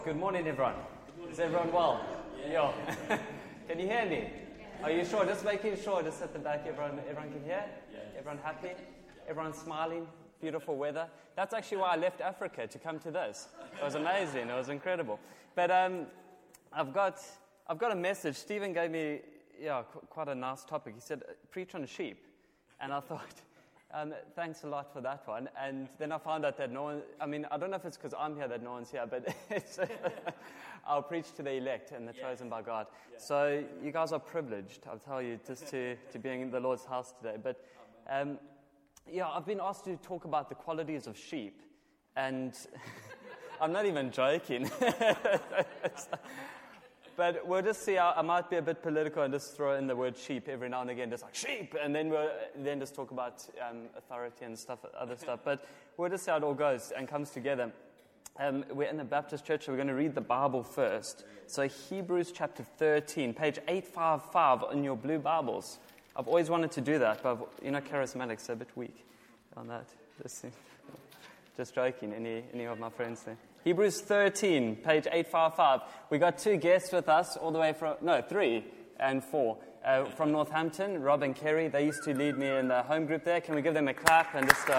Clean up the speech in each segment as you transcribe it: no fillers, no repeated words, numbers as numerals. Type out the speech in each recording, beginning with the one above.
Good morning, everyone. Is everyone well? Yeah. Can you hear me? Are you sure? Just making sure, just at the back, everyone can hear? Everyone happy? Everyone smiling? Beautiful weather? That's actually why I left Africa, to come to this. It was amazing. It was incredible. But I've got a message. Stephen gave me quite a nice topic. He said, preach on sheep. And I thought, thanks a lot for that one. And then I found out that no one, I don't know if it's because I'm here that no one's here, but I'll preach to the elect and the chosen by God. Yeah. So you guys are privileged, I'll tell you, just to be in the Lord's house today. But I've been asked to talk about the qualities of sheep. And I'm not even joking. But we'll just see. I might be a bit political and just throw in the word sheep every now and again, just like sheep, and then we'll just talk about authority and other stuff. But we'll just see how it all goes and comes together. We're in the Baptist church, so we're going to read the Bible first. So Hebrews chapter 13, page 855 in your blue Bibles. I've always wanted to do that, but charismatics are a bit weak on that. Just joking. Any of my friends there? Hebrews 13, page 855. We got two guests with us all the way from, 3 and 4, from Northampton, Rob and Kerry. They used to lead me in the home group there. Can we give them a clap and just,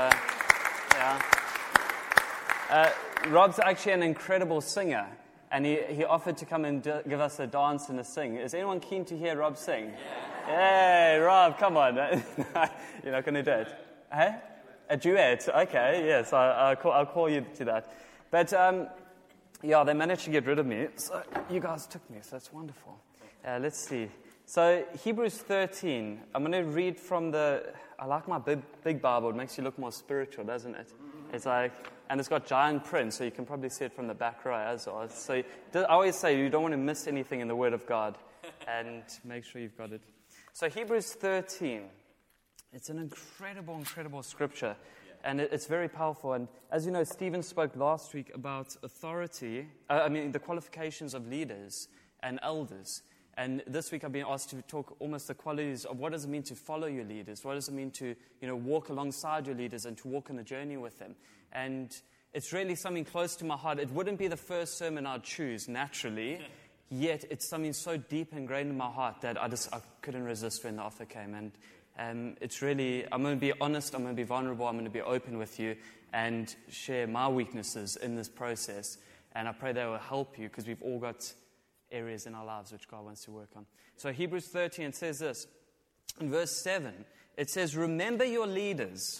Rob's actually an incredible singer, and he offered to come and give us a dance and a sing. Is anyone keen to hear Rob sing? Yeah. Hey, Rob, come on. You're not going to do it. Hey? A duet? Okay, yes, I'll call you to that. But, they managed to get rid of me. So you guys took me, so that's wonderful. Let's see. So Hebrews 13, I'm going to read from I like my big Bible. It makes you look more spiritual, doesn't it? It's like, and it's got giant print, so you can probably see it from the back row as well. So I always say you don't want to miss anything in the Word of God, and make sure you've got it. So Hebrews 13, it's an incredible, incredible scripture. And it's very powerful. And as you know, Stephen spoke last week about authority, the qualifications of leaders and elders. And this week I've been asked to talk almost the qualities of what does it mean to follow your leaders? What does it mean to, walk alongside your leaders and to walk on a journey with them? And it's really something close to my heart. It wouldn't be the first sermon I'd choose naturally, yet it's something so deep ingrained in my heart that I couldn't resist when the offer came. And it's really, I'm going to be honest, I'm going to be vulnerable, I'm going to be open with you and share my weaknesses in this process. And I pray that will help you, because we've all got areas in our lives which God wants to work on. So Hebrews 13 says this, in verse 7, it says, remember your leaders.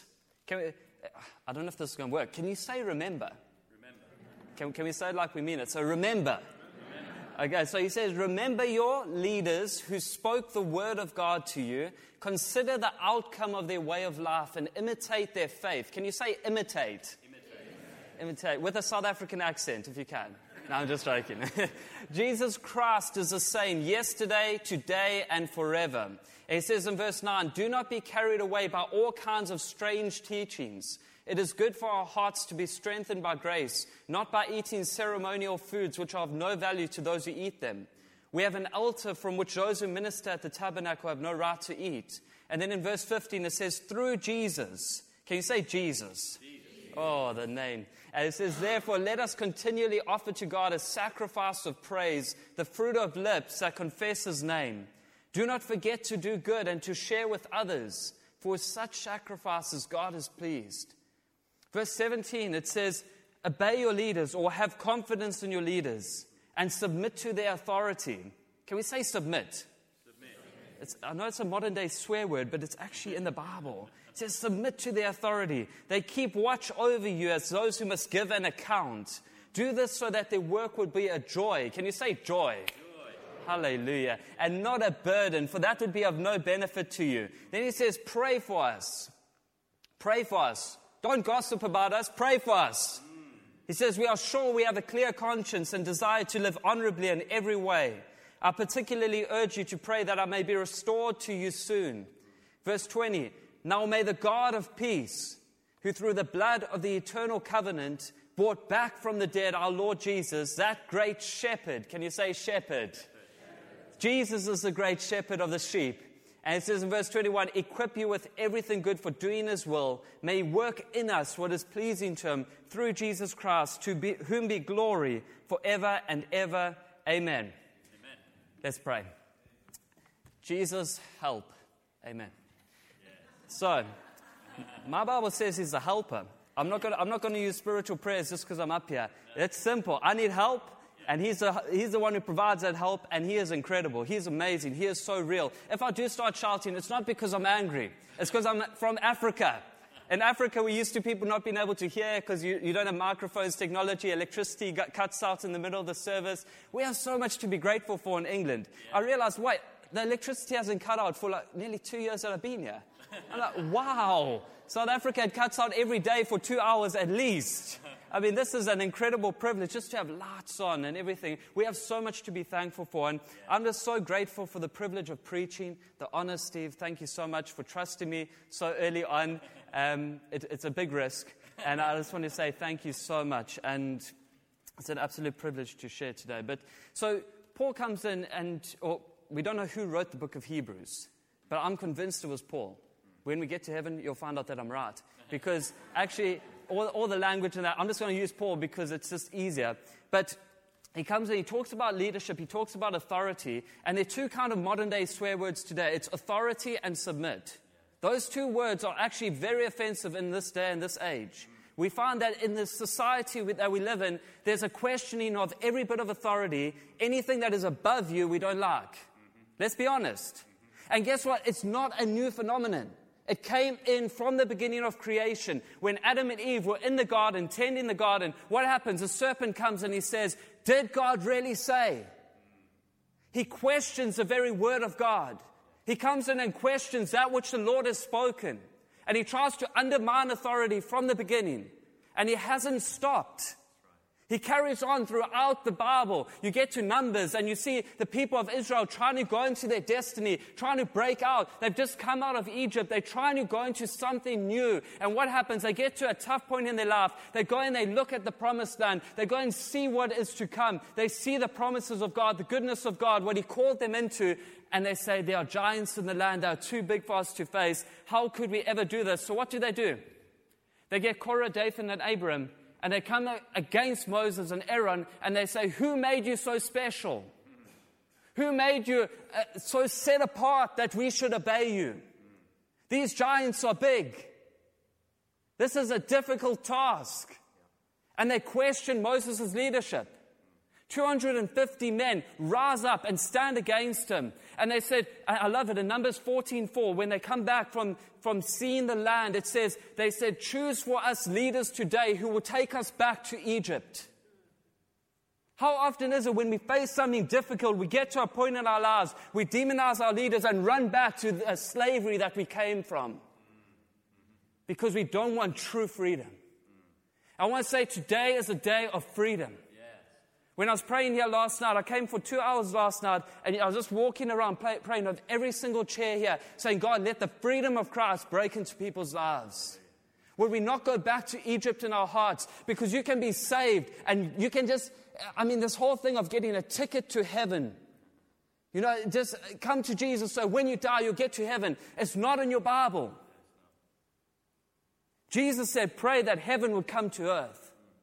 I don't know if this is going to work. Can you say remember? Can we say it like we mean it? So remember. Okay, so he says, remember your leaders who spoke the word of God to you. Consider the outcome of their way of life and imitate their faith. Can you say imitate? Imitate. With a South African accent, if you can. No, I'm just joking. Jesus Christ is the same yesterday, today, and forever. And he says in verse 9, do not be carried away by all kinds of strange teachings. It is good for our hearts to be strengthened by grace, not by eating ceremonial foods which are of no value to those who eat them. We have an altar from which those who minister at the tabernacle have no right to eat. And then in verse 15 it says, through Jesus. Can you say Jesus? Oh, the name. And it says, therefore, let us continually offer to God a sacrifice of praise, the fruit of lips that confess His name. Do not forget to do good and to share with others, for with such sacrifices God is pleased. Verse 17, it says, obey your leaders, or have confidence in your leaders and submit to their authority. Can we say submit? I know it's a modern day swear word, but it's actually in the Bible. It says submit to their authority. They keep watch over you as those who must give an account. Do this so that their work would be a joy. Can you say joy? Hallelujah. And not a burden, for that would be of no benefit to you. Then he says, pray for us. Pray for us. Don't gossip about us. Pray for us. He says, we are sure we have a clear conscience and desire to live honorably in every way. I particularly urge you to pray that I may be restored to you soon. Verse 20, now may the God of peace, who through the blood of the eternal covenant brought back from the dead our Lord Jesus, that great shepherd. Can you say shepherd? Jesus is the great shepherd of the sheep. And it says in verse 21, equip you with everything good for doing His will. May He work in us what is pleasing to Him through Jesus Christ, whom be glory forever and ever. Amen. Amen. Let's pray. Jesus, help. Amen. Yes. So, my Bible says He's a helper. I'm not going to use spiritual prayers just because I'm up here. It's simple. I need help. And he's the one who provides that help, and He is incredible. He is amazing. He is so real. If I do start shouting, it's not because I'm angry. It's because I'm from Africa. In Africa, we're used to people not being able to hear because you don't have microphones, technology, electricity cuts out in the middle of the service. We have so much to be grateful for in England. I realized, wait, the electricity hasn't cut out for like nearly 2 years that I've been here. I'm like, wow. South Africa, it cuts out every day for 2 hours at least. I mean, this is an incredible privilege just to have lights on and everything. We have so much to be thankful for. And I'm just so grateful for the privilege of preaching, the honor, Steve. Thank you so much for trusting me so early on. It's a big risk. And I just want to say thank you so much. And it's an absolute privilege to share today. But so Paul comes in we don't know who wrote the book of Hebrews, but I'm convinced it was Paul. When we get to heaven, you'll find out that I'm right. Because actually, all the language in that, I'm just going to use Paul because it's just easier. But he comes in, he talks about leadership, he talks about authority, and there are two kind of modern-day swear words today. It's authority and submit. Those two words are actually very offensive in this day and this age. We find that in the society that we live in, there's a questioning of every bit of authority. Anything that is above you, we don't like. Let's be honest. And guess what? It's not a new phenomenon. It came in from the beginning of creation. When Adam and Eve were in the garden, tending the garden, what happens? A serpent comes and he says, did God really say? He questions the very word of God. He comes in and questions that which the Lord has spoken. And he tries to undermine authority from the beginning. And he hasn't stopped. He carries on throughout the Bible. You get to Numbers and you see the people of Israel trying to go into their destiny, trying to break out. They've just come out of Egypt. They're trying to go into something new. And what happens? They get to a tough point in their life. They go and they look at the promised land. They go and see what is to come. They see the promises of God, the goodness of God, what He called them into. And they say, there are giants in the land that are too big for us to face. How could we ever do this? So what do? They get Korah, Dathan, and Abiram. And they come against Moses and Aaron, and they say, who made you so special? Who made you so set apart that we should obey you? These giants are big. This is a difficult task. And they question Moses' leadership. 250 men rise up and stand against him. And they said, I love it, in Numbers 14:4, when they come back from seeing the land, it says, they said, choose for us leaders today who will take us back to Egypt. How often is it when we face something difficult, we get to a point in our lives, we demonize our leaders and run back to the slavery that we came from? Because we don't want true freedom. I want to say today is a day of freedom. When I was praying here last night, I came for 2 hours last night, and I was just walking around praying of every single chair here, saying, God, let the freedom of Christ break into people's lives. Would we not go back to Egypt in our hearts? Because you can be saved, and you can just, this whole thing of getting a ticket to heaven. Just come to Jesus, so when you die, you'll get to heaven. It's not in your Bible. Jesus said, pray that heaven would come to earth.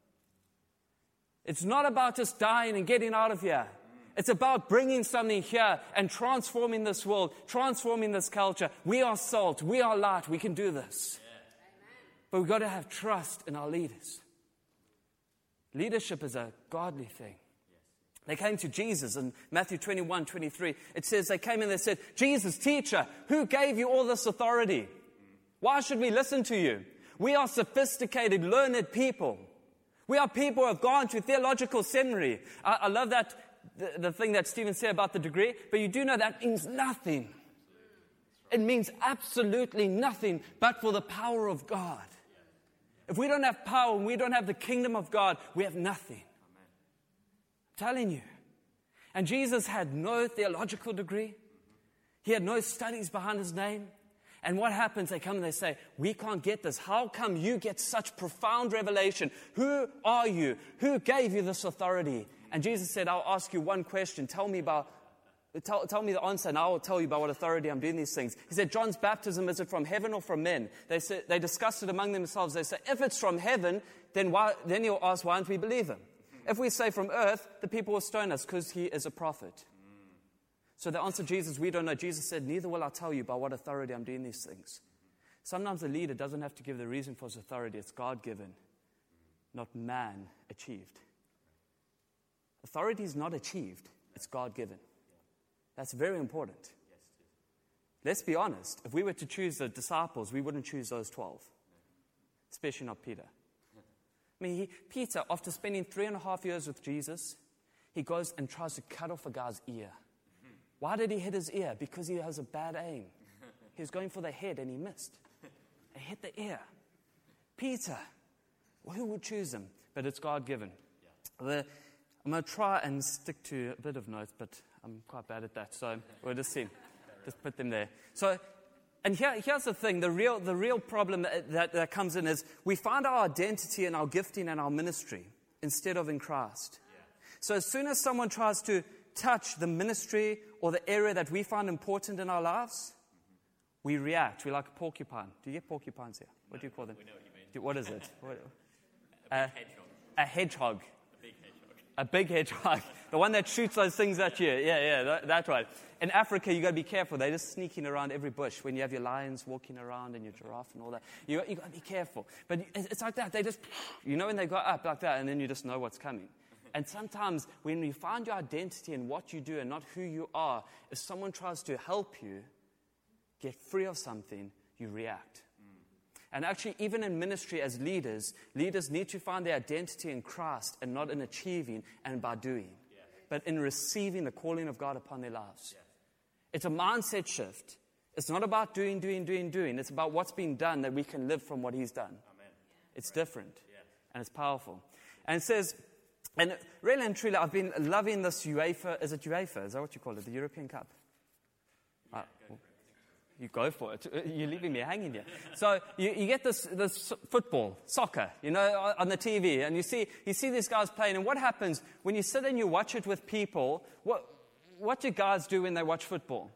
It's not about just dying and getting out of here. It's about bringing something here and transforming this world, transforming this culture. We are salt. We are light. We can do this. Yeah. But we've got to have trust in our leaders. Leadership is a godly thing. Yes. They came to Jesus in Matthew 21:23. It says they came and they said, Jesus, teacher, who gave you all this authority? Why should we listen to you? We are sophisticated, learned people. We are people who have gone to theological seminary. I love that, the thing that Stephen said about the degree, but you do know that means nothing. It means absolutely nothing but for the power of God. If we don't have power and we don't have the kingdom of God, we have nothing. I'm telling you. And Jesus had no theological degree. He had no studies behind his name. And what happens? They come and they say, we can't get this. How come you get such profound revelation? Who are you? Who gave you this authority? And Jesus said, I'll ask you one question. Tell me about Tell me the answer, and I will tell you by what authority I'm doing these things. He said, John's baptism, is it from heaven or from men? They discussed it among themselves. They say, if it's from heaven, then he'll ask, why don't we believe him? If we say from earth, the people will stone us because he is a prophet. So they answered Jesus, we don't know. Jesus said, neither will I tell you by what authority I'm doing these things. Sometimes the leader doesn't have to give the reason for his authority. It's God-given, not man-achieved. Authority is not achieved. It's God-given. That's very important. Let's be honest. If we were to choose the disciples, we wouldn't choose those 12. Especially not Peter. I mean, Peter, after spending 3.5 years with Jesus, he goes and tries to cut off a guy's ear. Why did he hit his ear? Because he has a bad aim. He was going for the head and he missed. He hit the ear. Peter, well, who would choose him? But it's God-given. I'm going to try and stick to a bit of notes, but I'm quite bad at that. So we'll just see. Just put them there. So, and here's the thing. The real problem that comes in is we find our identity and our gifting and our ministry instead of in Christ. So as soon as someone tries to touch the ministry or the area that we find important in our lives, we react. We're like a porcupine. Do you get porcupines here? What do you call them? We know what you mean. What is it? A hedgehog. A big hedgehog. The one that shoots those things at you. Yeah, that's right. In Africa, you got to be careful. They're just sneaking around every bush. When you have your lions walking around and your giraffe and all that, you got to be careful. But it's like that. They just, when they go up like that, and then you just know what's coming. And sometimes when you find your identity in what you do and not who you are, if someone tries to help you get free of something, you react. And actually, even in ministry as leaders need to find their identity in Christ and not in achieving and by doing, but in receiving the calling of God upon their lives. It's a mindset shift. It's not about doing. It's about what's been done that we can live from what He's done. Amen. It's different, and it's powerful. And it says, and really and truly, I've been loving this UEFA. Is it UEFA? Is that what you call it? The European Cup? You go for it. You're leaving me hanging here. So you get this football, soccer, on the TV, and you see these guys playing. And what happens when you sit and you watch it with people? What do guys do when they watch football?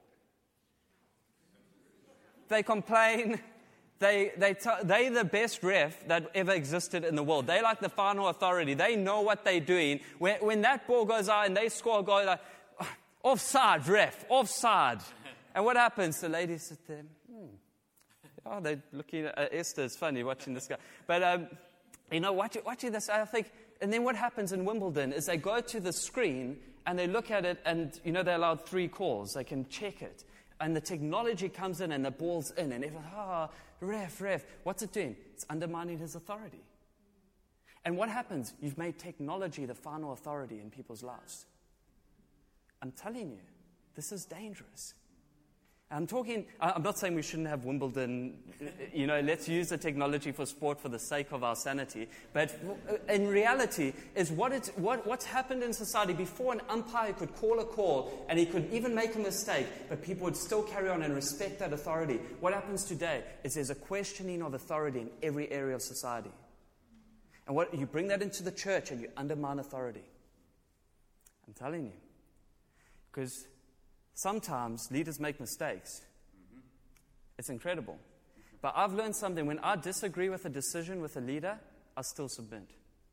They complain. They're the best ref that ever existed in the world. They're like the final authority. They know what they're doing. When that ball goes out and they score a goal, like, offside, ref, offside. And what happens? The ladies sit there. Oh, they're looking at Esther. It's funny watching this guy. But, watching this, I think, and then what happens in Wimbledon is they go to the screen and they look at it and, they're allowed 3 calls. They can check it. And the technology comes in and the ball's in. And everyone, ref. What's it doing? It's undermining his authority. And what happens? You've made technology the final authority in people's lives. I'm telling you, this is dangerous. I'm not saying we shouldn't have Wimbledon, let's use the technology for sport for the sake of our sanity. But in reality, is what's happened in society. Before, an umpire could call a call and he could even make a mistake, but people would still carry on and respect that authority. What happens today is there's a questioning of authority in every area of society. And you bring that into the church and you undermine authority. I'm telling you. Because sometimes leaders make mistakes. It's incredible. But I've learned something. When I disagree with a decision with a leader, I still submit.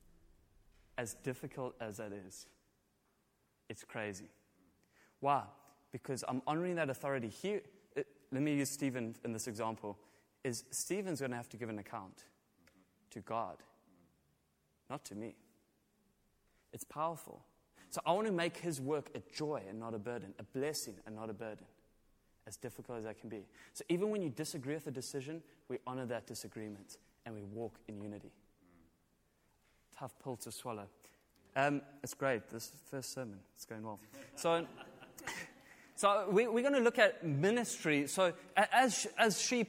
As difficult as that is. It's crazy. Why? Because I'm honoring that authority. Let me use Stephen in this example. Stephen's going to have to give an account to God, not to me. It's powerful. So I want to make his work a joy and not a burden, a blessing and not a burden, as difficult as that can be. So even when you disagree with a decision, we honor that disagreement and we walk in unity. Tough pill to swallow. It's great. This first sermon, it's going well. So we're going to look at ministry. So as sheep,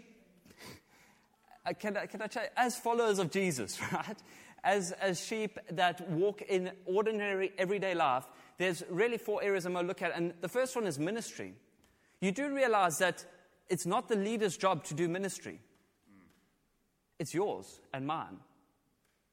can I say, as followers of Jesus, right? As sheep that walk in ordinary, everyday life, there's really 4 areas I'm going to look at. And the first one is ministry. You do realize that it's not the leader's job to do ministry. It's yours and mine.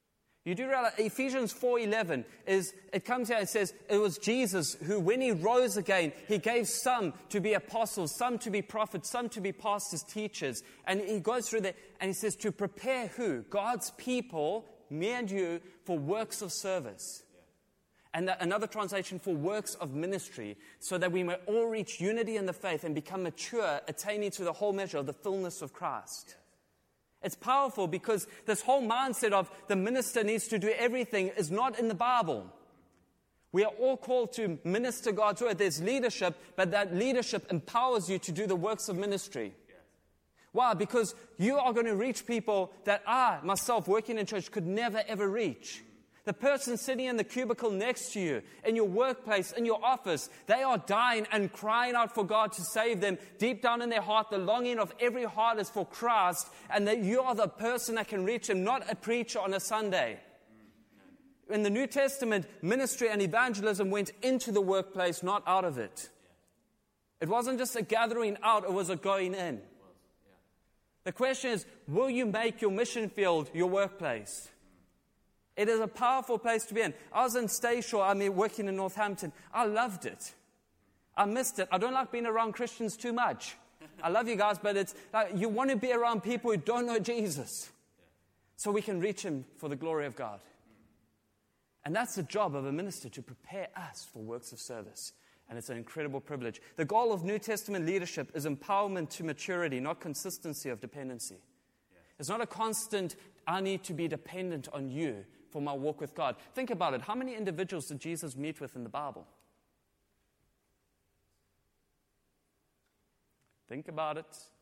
You do realize Ephesians 4:11 it comes here and says it was Jesus who, when he rose again, he gave some to be apostles, some to be prophets, some to be pastors, teachers. And he goes through that and he says to prepare who? God's people, me and you, for works of service. And another translation for works of ministry, so that we may all reach unity in the faith and become mature, attaining to the whole measure of the fullness of Christ. It's powerful because this whole mindset of the minister needs to do everything is not in the Bible. We are all called to minister God's word. There's leadership, but that leadership empowers you to do the works of ministry. Why? Because you are going to reach people that I, myself, working in church, could never, ever reach. The person sitting in the cubicle next to you, in your workplace, in your office, they are dying and crying out for God to save them. Deep down in their heart, the longing of every heart is for Christ, and that you are the person that can reach them, not a preacher on a Sunday. In the New Testament, ministry and evangelism went into the workplace, not out of it. It wasn't just a gathering out, it was a going in. The question is, will you make your mission field your workplace? It is a powerful place to be in. I was in Stayshore, working in Northampton. I loved it. I missed it. I don't like being around Christians too much. I love you guys, but it's like you want to be around people who don't know Jesus so we can reach him for the glory of God. And that's the job of a minister, to prepare us for works of service. And it's an incredible privilege. The goal of New Testament leadership is empowerment to maturity, not consistency of dependency. It's not a constant, I need to be dependent on you for my walk with God. Think about it. How many individuals did Jesus meet with in the Bible? Think about it.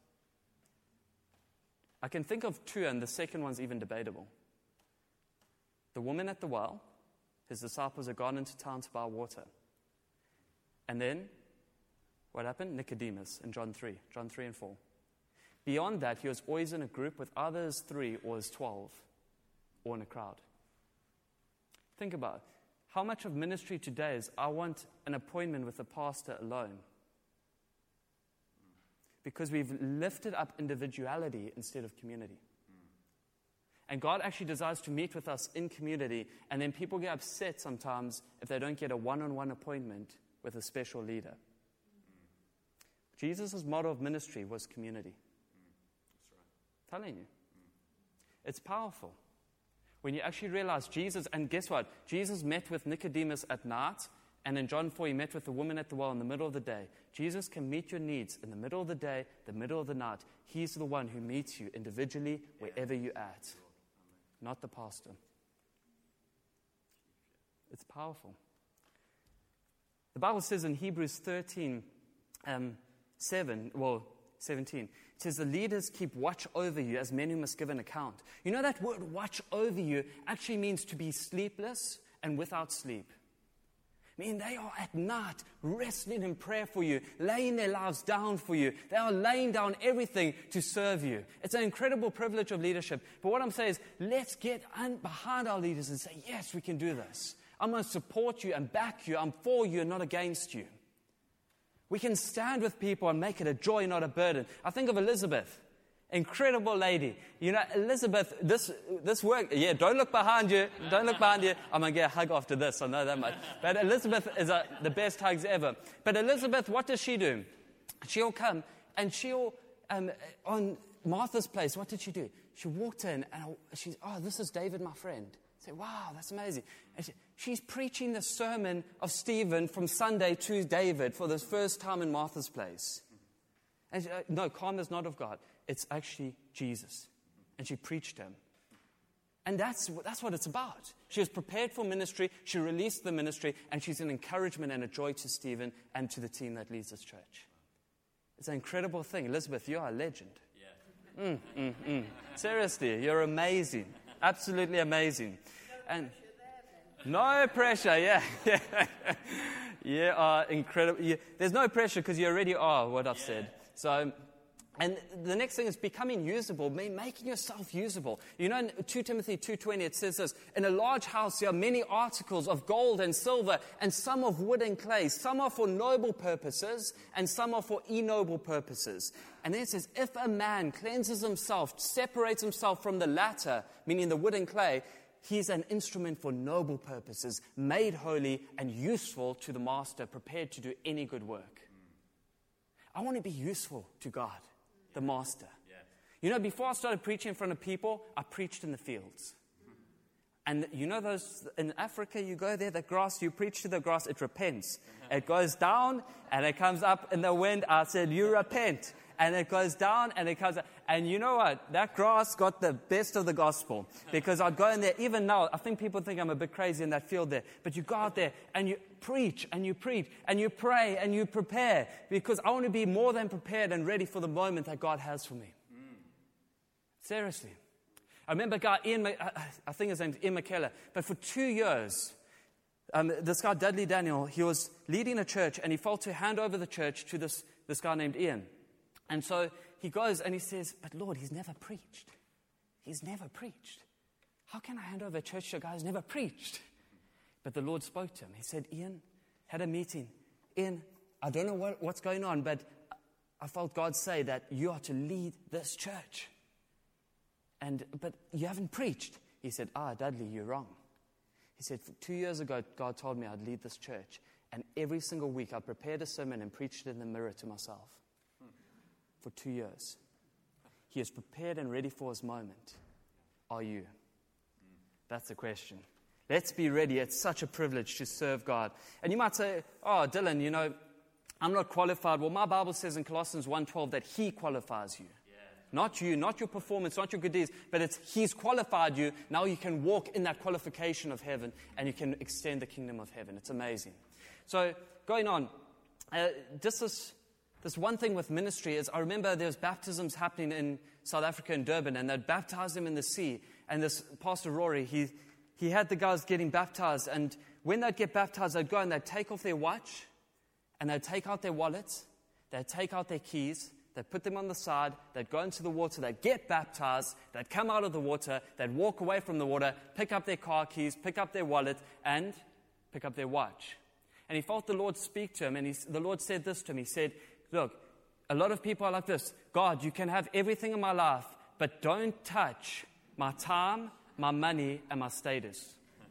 I can think of two, and the second one's even debatable. The woman at the well, his disciples had gone into town to buy water. And then, what happened? Nicodemus in John 3 and 4. Beyond that, he was always in a group with either his 3 or his 12, or in a crowd. Think about it. How much of ministry today is, I want an appointment with the pastor alone? Because we've lifted up individuality instead of community. And God actually desires to meet with us in community, and then people get upset sometimes if they don't get a one-on-one appointment with a special leader. Jesus' model of ministry was community. That's right. Telling you. It's powerful. When you actually realize Jesus, and guess what? Jesus met with Nicodemus at night, and in John 4, he met with the woman at the well in the middle of the day. Jesus can meet your needs in the middle of the day, the middle of the night. He's the one who meets you individually wherever you're at, not the pastor. It's powerful. The Bible says in Hebrews 17, it says the leaders keep watch over you as men who must give an account. You know that word watch over you actually means to be sleepless and without sleep. I mean, they are at night wrestling in prayer for you, laying their lives down for you. They are laying down everything to serve you. It's an incredible privilege of leadership. But what I'm saying is, let's get behind our leaders and say, yes, we can do this. I'm going to support you and back you. I'm for you and not against you. We can stand with people and make it a joy, not a burden. I think of Elizabeth, incredible lady. You know, Elizabeth, this work, don't look behind you. Don't look behind you. I'm going to get a hug after this, I know that much. But Elizabeth is the best hugs ever. But Elizabeth, what does she do? She'll come and she'll, on Martha's place, what did she do? She walked in and she's, this is David, my friend. I say, wow, that's amazing. And she's preaching the sermon of Stephen from Sunday to David for the first time in Martha's place. And she, no, karma is not of God. It's actually Jesus. And she preached him. And that's what it's about. She was prepared for ministry. She released the ministry. And she's an encouragement and a joy to Stephen and to the team that leads this church. It's an incredible thing. Elizabeth, you are a legend. Yeah. Seriously, you're amazing. Absolutely amazing. And no pressure, yeah. Incredible. Yeah, there's no pressure because you already are what I've said. So, and the next thing is becoming usable, making yourself usable. You know, in 2 Timothy 2:20, it says this, in a large house there are many articles of gold and silver, and some of wood and clay. Some are for noble purposes, and some are for ignoble purposes. And then it says, if a man cleanses himself, separates himself from the latter, meaning the wood and clay, he's an instrument for noble purposes, made holy and useful to the master, prepared to do any good work. I want to be useful to God, the master. You know, before I started preaching in front of people, I preached in the fields. And you know those, in Africa, you go there, the grass, you preach to the grass, it repents. It goes down, and it comes up in the wind. I said, you repent. And it goes down, and it comes up. And you know what? That grass got the best of the gospel. Because I'd go in there, even now, I think people think I'm a bit crazy in that field there. But you go out there, and you preach, and you preach, and you pray, and you prepare. Because I want to be more than prepared and ready for the moment that God has for me. Seriously. I remember a guy, I think his name's Ian McKellar, but for 2 years, this guy, Dudley Daniel, he was leading a church, and he felt to hand over the church to this guy named Ian. And so he goes and he says, but Lord, he's never preached. He's never preached. How can I hand over a church to a guy who's never preached? But the Lord spoke to him. He said, Ian, had a meeting. Ian, I don't know what's going on, but I felt God say that you are to lead this church. But you haven't preached. He said, Dudley, you're wrong. He said, 2 years ago, God told me I'd lead this church. And every single week, I prepared a sermon and preached it in the mirror to myself. For 2 years. He is prepared and ready for his moment. Are you? That's the question. Let's be ready. It's such a privilege to serve God. And you might say, Dylan, you know, I'm not qualified. Well, my Bible says in Colossians 1:12 that He qualifies you. Not you, not your performance, not your good deeds, but it's He's qualified you. Now you can walk in that qualification of heaven, and you can extend the kingdom of heaven. It's amazing. So, going on, this one thing with ministry is, I remember there was baptisms happening in South Africa in Durban, and they'd baptize them in the sea. And this Pastor Rory, he had the guys getting baptized, and when they'd get baptized, they'd go and they'd take off their watch, and they'd take out their wallets, they'd take out their keys, they'd put them on the side, they'd go into the water, they'd get baptized, they'd come out of the water, they'd walk away from the water, pick up their car keys, pick up their wallet, and pick up their watch. And he felt the Lord speak to him, and the Lord said this to him. He said, look, a lot of people are like this. God, you can have everything in my life, but don't touch my time, my money, and my status.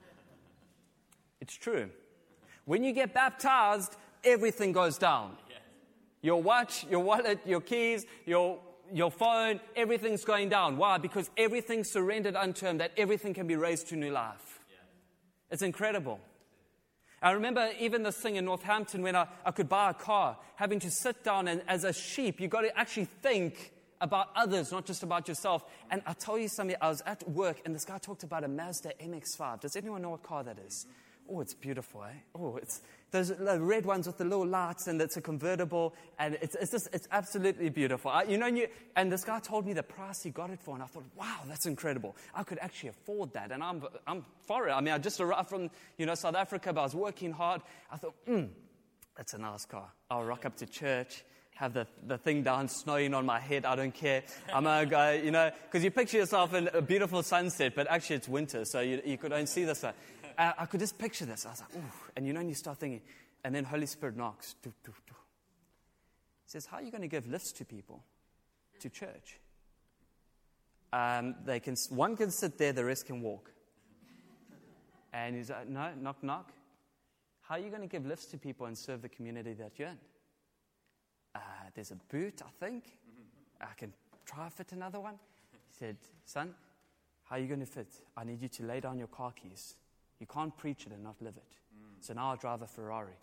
It's true. When you get baptized, everything goes down. Your watch, your wallet, your keys, your phone, everything's going down. Why? Because everything's surrendered unto Him, that everything can be raised to new life. It's incredible. I remember even this thing in Northampton when I could buy a car, having to sit down, and as a sheep, you've got to actually think about others, not just about yourself. And I'll tell you something, I was at work, and this guy talked about a Mazda MX-5. Does anyone know what car that is? Oh, it's beautiful, eh? Oh, it's those red ones with the little lights, and it's a convertible, and it's absolutely beautiful. And this guy told me the price he got it for, and I thought, wow, that's incredible. I could actually afford that, and I'm for it. I mean, I just arrived from South Africa, but I was working hard. I thought, that's a nice car. I'll rock up to church, have the thing down, snowing on my head. I don't care. I'm a guy, because you picture yourself in a beautiful sunset, but actually it's winter, so you could only see the sun. I could just picture this. I was like, ooh. And you start thinking, and then Holy Spirit knocks. He says, how are you going to give lifts to people, to church? One can sit there, the rest can walk. And he's like, no, knock, knock. How are you going to give lifts to people and serve the community that you're in? There's a boot, I think. I can try fit another one. He said, son, how are you going to fit? I need you to lay down your car keys. You can't preach it and not live it. So now I drive a Ferrari.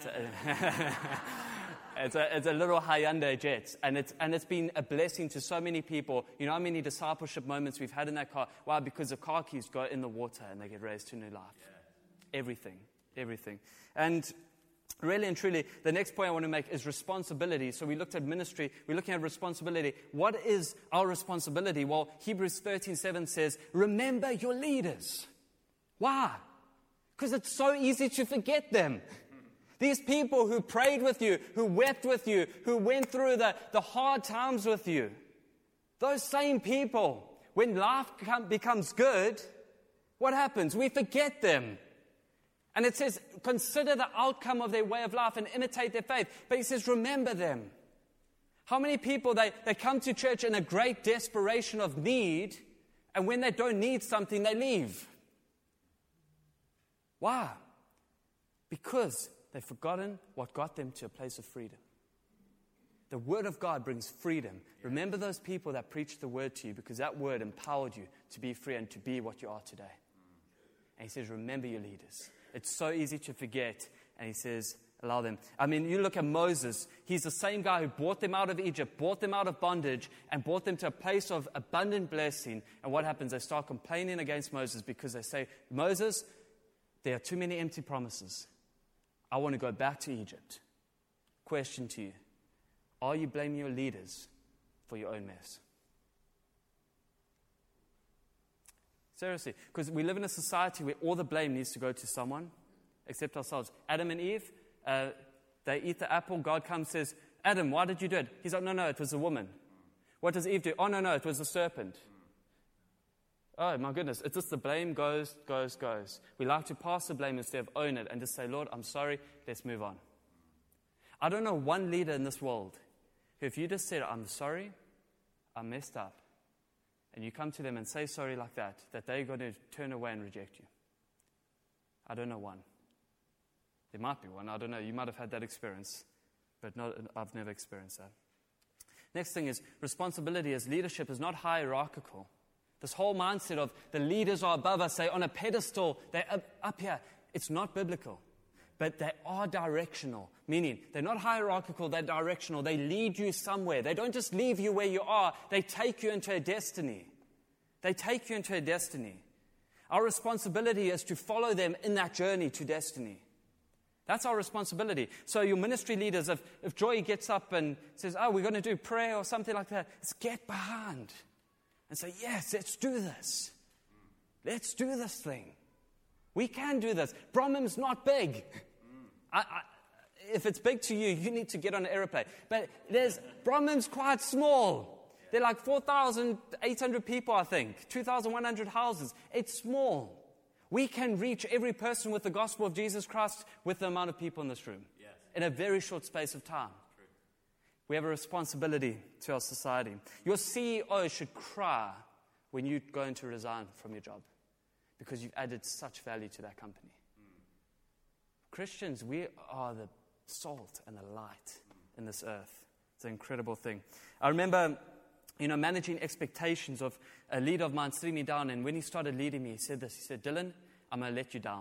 It's a little Hyundai Jet, and it's been a blessing to so many people. You know how many discipleship moments we've had in that car? Why? Because the car keys go in the water and they get raised to new life. Yeah. Everything. And really and truly, the next point I want to make is responsibility. So we looked at ministry. We're looking at responsibility. What is our responsibility? Well, Hebrews 13:7 says, remember your leaders. Why? Because it's so easy to forget them. These people who prayed with you, who wept with you, who went through the hard times with you. Those same people, when life becomes good, what happens? We forget them. And it says, consider the outcome of their way of life and imitate their faith. But he says, remember them. How many people, they come to church in a great desperation of need, and when they don't need something, they leave. Why? Because they've forgotten what got them to a place of freedom. The Word of God brings freedom. Remember those people that preached the Word to you, because that Word empowered you to be free and to be what you are today. And he says, remember your leaders. It's so easy to forget. And he says, allow them. I mean, you look at Moses. He's the same guy who brought them out of Egypt, brought them out of bondage, and brought them to a place of abundant blessing. And what happens? They start complaining against Moses because they say, Moses, there are too many empty promises. I want to go back to Egypt. Question to you. Are you blaming your leaders for your own mess? Seriously, because we live in a society where all the blame needs to go to someone except ourselves. Adam and Eve, they eat the apple. God comes and says, Adam, why did you do it? He's like, no, it was the woman. What does Eve do? Oh, no, it was the serpent. Oh, my goodness, it's just the blame goes. We like to pass the blame instead of own it and just say, Lord, I'm sorry, let's move on. I don't know one leader in this world who, if you just said, I'm sorry, I messed up, and you come to them and say sorry like that they're going to turn away and reject you. I don't know one. There might be one, I don't know. You might have had that experience, but I've never experienced that. Next thing is, responsibility as leadership is not hierarchical. This whole mindset of the leaders are above us, they're on a pedestal, they're up here. It's not biblical. But they are directional, meaning they're not hierarchical, they're directional. They lead you somewhere. They don't just leave you where you are, they take you into a destiny. Our responsibility is to follow them in that journey to destiny. That's our responsibility. So your ministry leaders, if Joy gets up and says, we're going to do prayer or something like that, let's get behind and say, yes, let's do this. Let's do this thing. We can do this. Bromham's not big. If it's big to you, you need to get on an aeroplane. But Bromham's quite small. They're like 4,800 people, I think. 2,100 houses. It's small. We can reach every person with the gospel of Jesus Christ with the amount of people in this room. Yes. In a very short space of time. True. We have a responsibility to our society. Your CEO should cry when you're going to resign from your job, because you've added such value to that company. Christians, we are the salt and the light in this earth. It's an incredible thing. I remember, managing expectations of a leader of mine sitting me down, and when he started leading me, he said this. He said, Dylan, I'm going to let you down.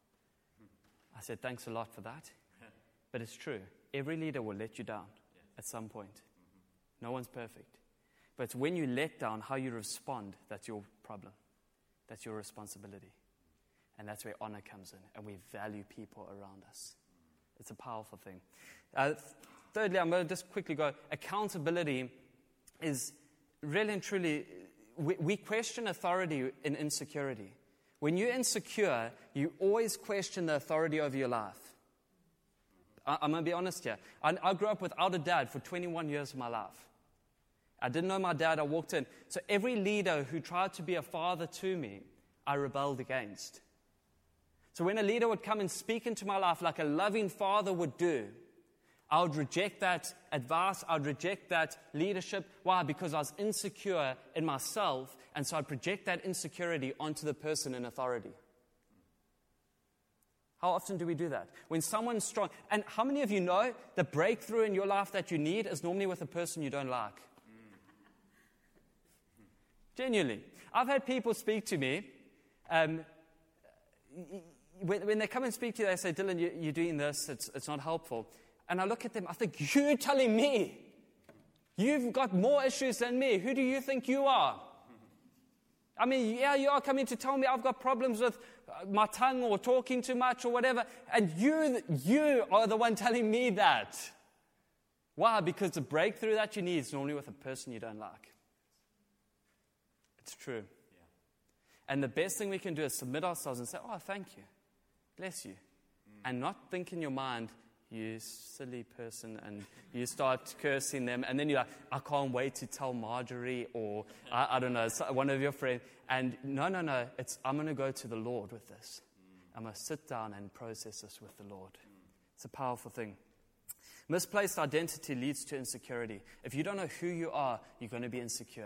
I said, thanks a lot for that. But it's true. Every leader will let you down at some point. No one's perfect. But it's when you let down, how you respond, that's your problem. That's your responsibility. And that's where honor comes in, and we value people around us. It's a powerful thing. Thirdly, I'm going to just quickly go, accountability is really and truly, we question authority in insecurity. When you're insecure, you always question the authority over your life. I'm going to be honest here. I grew up without a dad for 21 years of my life. I didn't know my dad. I walked in. So every leader who tried to be a father to me, I rebelled against. So when a leader would come and speak into my life like a loving father would do, I would reject that advice. I would reject that leadership. Why? Because I was insecure in myself, and so I'd project that insecurity onto the person in authority. How often do we do that? When someone's strong, and how many of you know the breakthrough in your life that you need is normally with a person you don't like? Genuinely. I've had people speak to me, when they come and speak to you, they say, Dylan, you're doing this, it's not helpful. And I look at them, I think, you're telling me. You've got more issues than me. Who do you think you are? I mean, yeah, you are coming to tell me I've got problems with my tongue or talking too much or whatever. And you are the one telling me that. Why? Because the breakthrough that you need is normally with a person you don't like. It's true. Yeah. And the best thing we can do is submit ourselves and say, thank you. Bless you. And not think in your mind, you silly person, and you start cursing them, and then you're like, I can't wait to tell Marjorie or, I don't know, one of your friends. And no, I'm going to go to the Lord with this. I'm going to sit down and process this with the Lord. It's a powerful thing. Misplaced identity leads to insecurity. If you don't know who you are, you're going to be insecure.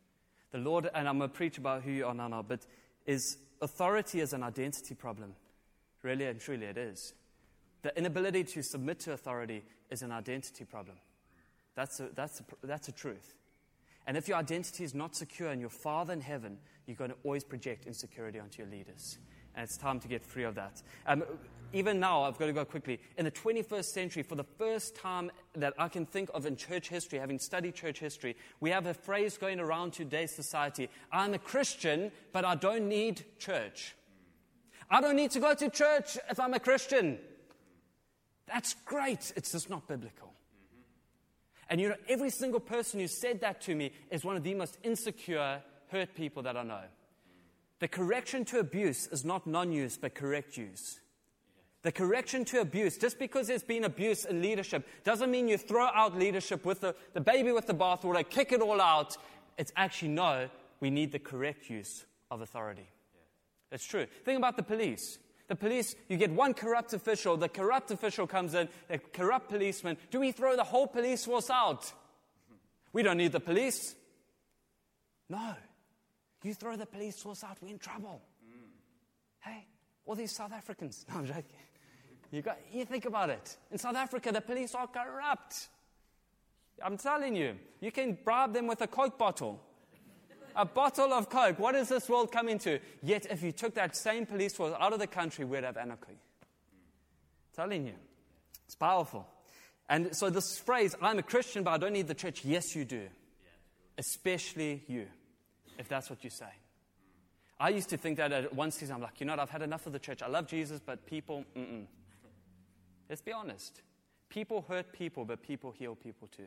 The Lord, and I'm going to preach about who you are now, but authority is an identity problem. Really and truly it is. The inability to submit to authority is an identity problem. That's a truth. And if your identity is not secure in your Father in heaven, you're going to always project insecurity onto your leaders. And it's time to get free of that. Even now, I've got to go quickly. In the 21st century, for the first time that I can think of in church history, having studied church history, we have a phrase going around today's society: I'm a Christian, but I don't need church. I don't need to go to church if I'm a Christian. That's great. It's just not biblical. And you know, every single person who said that to me is one of the most insecure, hurt people that I know. The correction to abuse is not non-use, but correct use. The correction to abuse, just because there's been abuse in leadership, doesn't mean you throw out leadership with the baby with the bathwater, kick it all out. It's actually, no, we need the correct use of authority. It's true. Think about the police. The police, you get one corrupt official, the corrupt official comes in, a corrupt policeman. Do we throw the whole police force out? We don't need the police. No. You throw the police force out, we're in trouble. Hey, all these South Africans. No, I'm joking. You think about it. In South Africa, the police are corrupt. I'm telling you, you can bribe them with a Coke bottle. A bottle of Coke. What does this world come into? Yet, if you took that same police force out of the country, we'd have anarchy. Telling you. It's powerful. And so this phrase, I'm a Christian, but I don't need the church. Yes, you do. Especially you, if that's what you say. I used to think that at one season, I'm like, you know what, I've had enough of the church. I love Jesus, but people, Let's be honest. People hurt people, but people heal people too.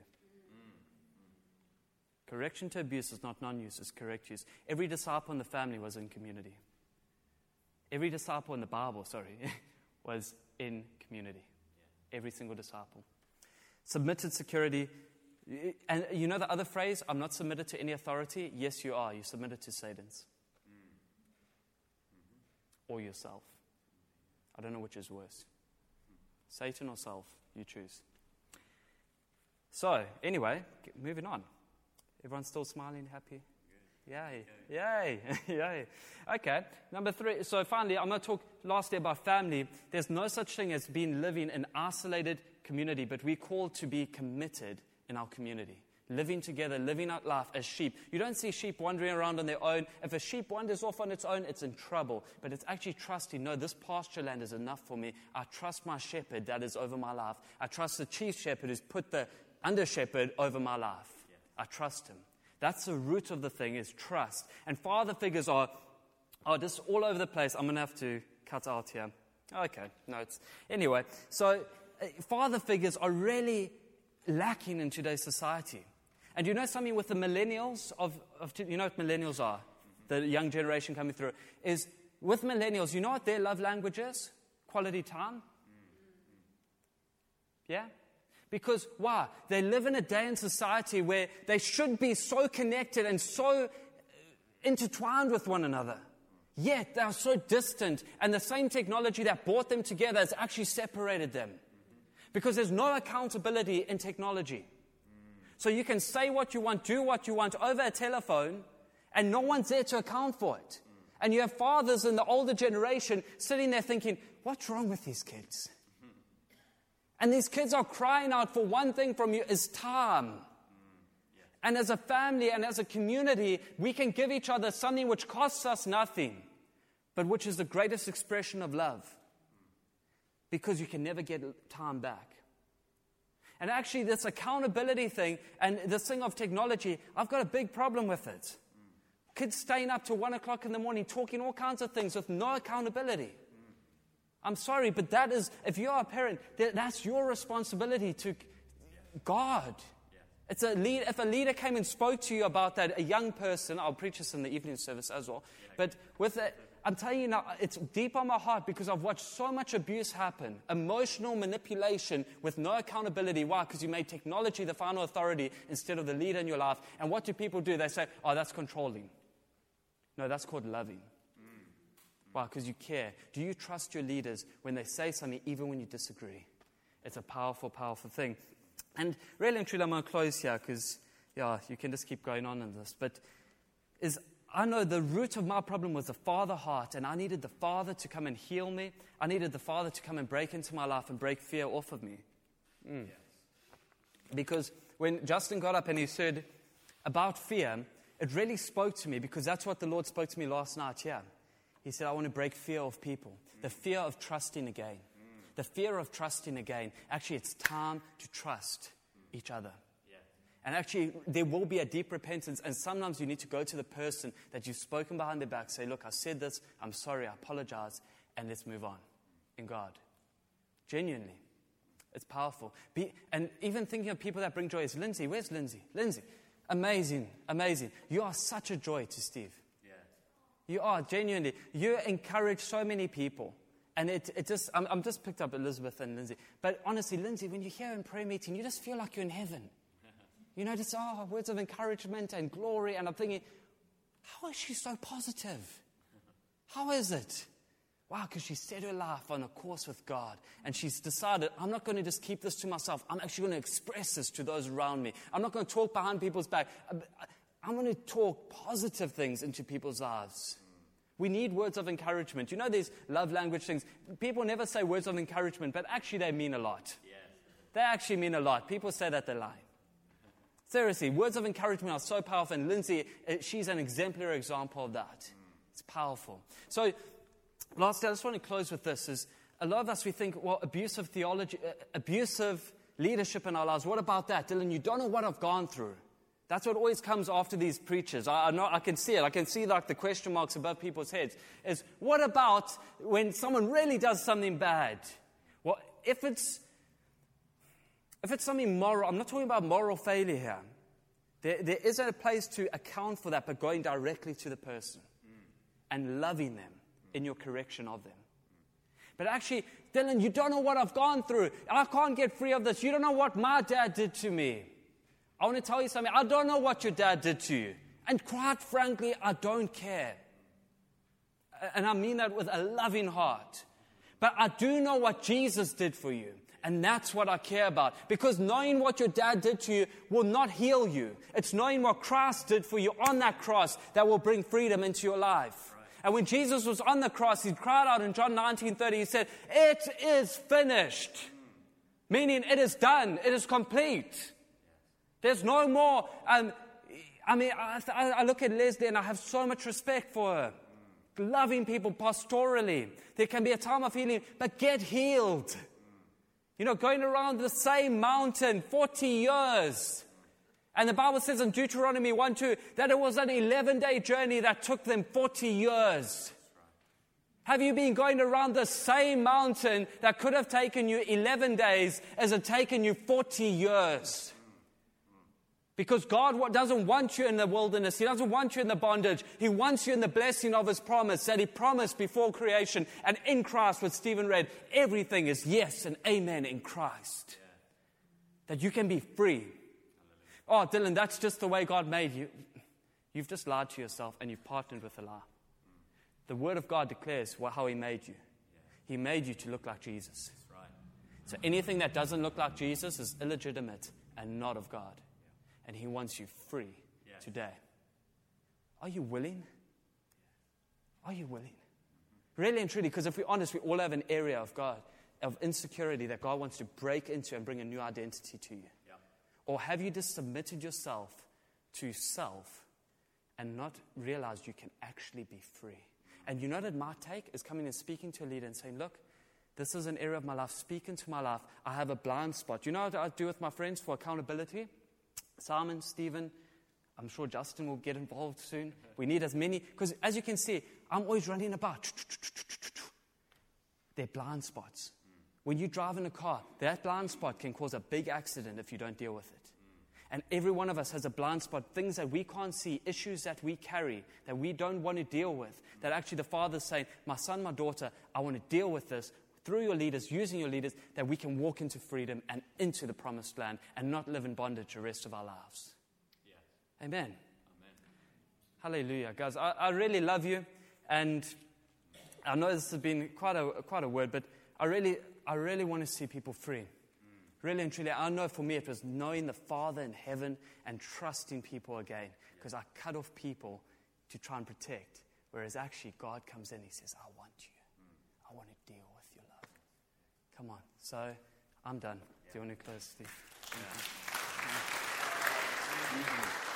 Correction to abuse is not non-use, it's correct use. Every disciple in the family was in community. Every disciple in the Bible, was in community. Every single disciple. Submitted security. And you know the other phrase, I'm not submitted to any authority? Yes, you are. You're submitted to Satan's. Or yourself. I don't know which is worse. Satan or self, you choose. So, anyway, moving on. Everyone's still smiling, happy? Yay. Yay. Yay. Okay, number 3. So finally, I'm going to talk lastly about family. There's no such thing as being living in isolated community, but we're called to be committed in our community. Living together, living out life as sheep. You don't see sheep wandering around on their own. If a sheep wanders off on its own, it's in trouble. But it's actually trusting, no, this pasture land is enough for me. I trust my shepherd that is over my life. I trust the chief shepherd who's put the under shepherd over my life. I trust him. That's the root of the thing, is trust. And father figures are just all over the place. I'm going to have to cut out here. Okay, notes. Anyway, so father figures are really lacking in today's society. And you know something with the millennials, you know what millennials are? The young generation coming through. Is with millennials, you know what their love language is? Quality time. Yeah? Because, why? They live in a day in society where they should be so connected and so intertwined with one another. Yet, they are so distant, and the same technology that brought them together has actually separated them. Because there's no accountability in technology. So you can say what you want, do what you want over a telephone, and no one's there to account for it. And you have fathers in the older generation sitting there thinking, what's wrong with these kids? And these kids are crying out for one thing from you, is time. And as a family and as a community, we can give each other something which costs us nothing, but which is the greatest expression of love. Because you can never get time back. And actually, this accountability thing and this thing of technology, I've got a big problem with it. Kids staying up till 1 o'clock in the morning, talking all kinds of things with no accountability. I'm sorry, but that is, if you're a parent, that's your responsibility to God. It's if a leader came and spoke to you about that, a young person, I'll preach this in the evening service as well, but I'm telling you now, it's deep on my heart because I've watched so much abuse happen, emotional manipulation with no accountability. Why? Because you made technology the final authority instead of the leader in your life. And what do people do? They say, oh, that's controlling. No, that's called loving. Why? Because you care. Do you trust your leaders when they say something, even when you disagree? It's a powerful, powerful thing. And really and truly, I'm going to close here because, you can just keep going on in this. But I know the root of my problem was the father heart, and I needed the Father to come and heal me. I needed the Father to come and break into my life and break fear off of me. Because when Justin got up and he said about fear, it really spoke to me, because that's what the Lord spoke to me last night here. He said, I want to break fear of people. The fear of trusting again. The fear of trusting again. Actually, it's time to trust each other. And actually, there will be a deep repentance. And sometimes you need to go to the person that you've spoken behind their back. Say, look, I said this. I'm sorry. I apologize. And let's move on in God. Genuinely. It's powerful. And even thinking of people that bring joy is Lindsay. Where's Lindsay? Lindsay. Amazing. Amazing. You are such a joy to Steve. Yeah. You are, genuinely. You encourage so many people. And I'm just picked up Elizabeth and Lindsay. But honestly, Lindsay, when you're here in prayer meeting, you just feel like you're in heaven. You know, just, words of encouragement and glory. And I'm thinking, how is she so positive? How is it? Wow, because she set her life on a course with God. And she's decided, I'm not going to just keep this to myself. I'm actually going to express this to those around me. I'm not going to talk behind people's back. I'm going to talk positive things into people's lives. We need words of encouragement. You know, there's love language things. People never say words of encouragement, but actually they mean a lot. Yes. They actually mean a lot. People say that they lie. Seriously, words of encouragement are so powerful. And Lindsay, she's an exemplary example of that. It's powerful. So, lastly, I just want to close with this. Is a lot of us, we think, well, abusive theology, abusive leadership in our lives. What about that? Dylan, you don't know what I've gone through. That's what always comes after these preachers. I can see it. I can see like the question marks above people's heads. Is what about when someone really does something bad? Well, if it's something moral, I'm not talking about moral failure here. There is a place to account for that, but going directly to the person and loving them in your correction of them. But actually, Dylan, you don't know what I've gone through. I can't get free of this. You don't know what my dad did to me. I want to tell you something. I don't know what your dad did to you. And quite frankly, I don't care. And I mean that with a loving heart. But I do know what Jesus did for you. And that's what I care about. Because knowing what your dad did to you will not heal you. It's knowing what Christ did for you on that cross that will bring freedom into your life. Right. And when Jesus was on the cross, he cried out in John 19:30, he said, "It is finished." Meaning it is done. It is complete. There's no more. I look at Leslie and I have so much respect for her. Loving people pastorally. There can be a time of healing, but get healed. You know, going around the same mountain 40 years. And the Bible says in Deuteronomy 1:2 that it was an 11-day journey that took them 40 years. Have you been going around the same mountain that could have taken you 11 days as it taken you 40 years? Because God doesn't want you in the wilderness. He doesn't want you in the bondage. He wants you in the blessing of His promise that He promised before creation. And in Christ, what Stephen read, everything is yes and amen in Christ. Yeah. That you can be free. Oh, Dylan, that's just the way God made you. You've just lied to yourself and you've partnered with a lie. The Word of God declares how He made you. He made you to look like Jesus. That's right. So anything that doesn't look like Jesus is illegitimate and not of God. And He wants you free today. Are you willing? Are you willing? Really and truly, because if we're honest, we all have an area of God, of insecurity that God wants to break into and bring a new identity to you. Yeah. Or have you just submitted yourself to self and not realized you can actually be free? And you know what it might take is coming and speaking to a leader and saying, look, this is an area of my life. Speak into my life. I have a blind spot. You know what I do with my friends for accountability? Simon, Stephen, I'm sure Justin will get involved soon. We need as many, because as you can see, I'm always running about. They're blind spots. When you drive in a car, that blind spot can cause a big accident if you don't deal with it. And every one of us has a blind spot, things that we can't see, issues that we carry, that we don't want to deal with, that actually the Father's saying, my son, my daughter, I want to deal with this through your leaders, using your leaders, that we can walk into freedom and into the promised land and not live in bondage the rest of our lives. Yeah. Amen. Amen. Hallelujah. Guys, I really love you. And I know this has been quite a word, but I really want to see people free. Really and truly, I know for me it was knowing the Father in heaven and trusting people again. Because I cut off people to try and protect, whereas actually God comes in, he says, I want you. I want to deal with your love. Come on. So, I'm done. Do you want to close, Steve? Yeah.